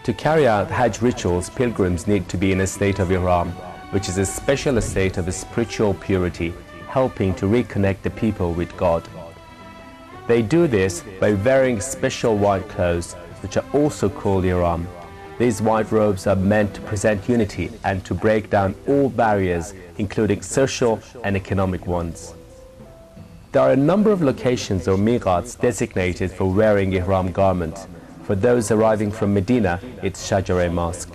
To carry out Hajj rituals, pilgrims need to be in a state of Ihram, which is a special state of spiritual purity, helping to reconnect the people with God. They do this by wearing special white clothes, which are also called Ihram. These white robes are meant to present unity and to break down all barriers, including social and economic ones. There are a number of locations or miqats designated for wearing Ihram garment. For those arriving from Medina, it's Shajareh Mosque.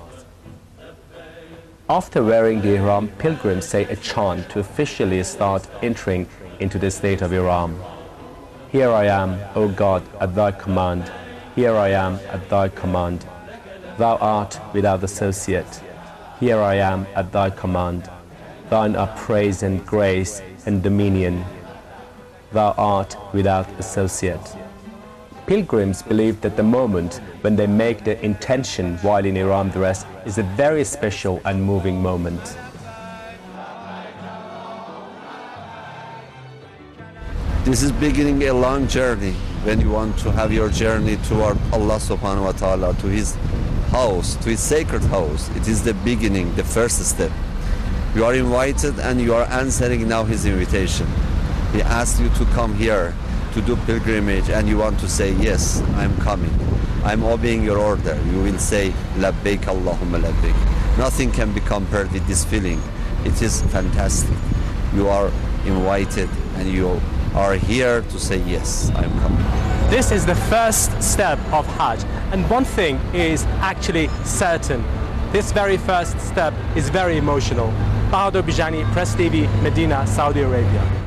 After wearing the Ihram, pilgrims say a chant to officially start entering into the state of Ihram. Here I am, O God, at thy command. Here I am at thy command. Thou art without associate. Here I am at thy command. Thine are praise and grace and dominion. Thou art without associate. Pilgrims believe that the moment when they make the intention while in Ihram dress is a very special and moving moment. This is beginning a long journey when you want to have your journey toward Allah subhanahu wa ta'ala, to His house, to His sacred house. It is the beginning, the first step. You are invited and you are answering now His invitation. He asked you to come here to do pilgrimage and you want to say, yes, I'm coming. I'm obeying your order. You will say, Labbaik Allahumma labbaik. Nothing can be compared with this feeling. It is fantastic. You are invited and you are here to say, yes, I'm coming. This is the first step of Hajj, and one thing is actually certain. This very first step is very emotional. Bahadur Bijani, Press TV, Medina, Saudi Arabia.